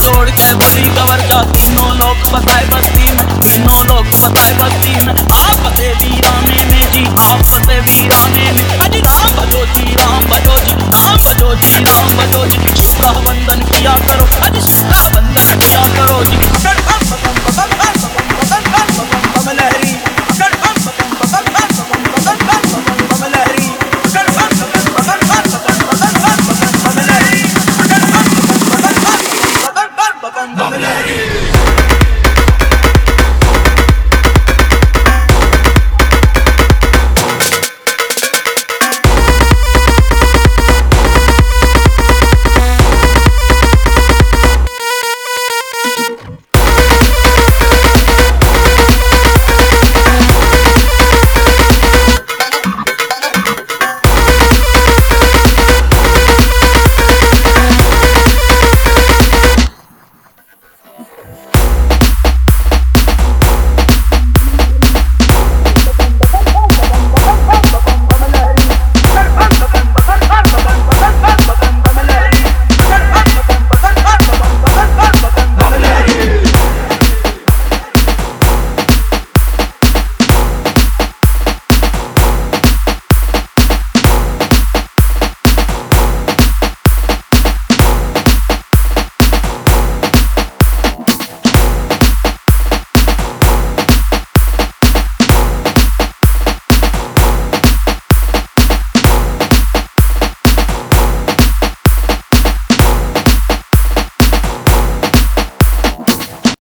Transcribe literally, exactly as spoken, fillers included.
तोड़ के बड़ी गवर्जा, तीनों लोग बसाए बस्ती में, तीनों लोग बसाए बस्ती में। आप बसे वीराने में जी, आप बसे वीराने में। अजी राम भजो जी, राम भजो जी, राम भजो जी, राम भजो जी। शुभ वंदन किया करो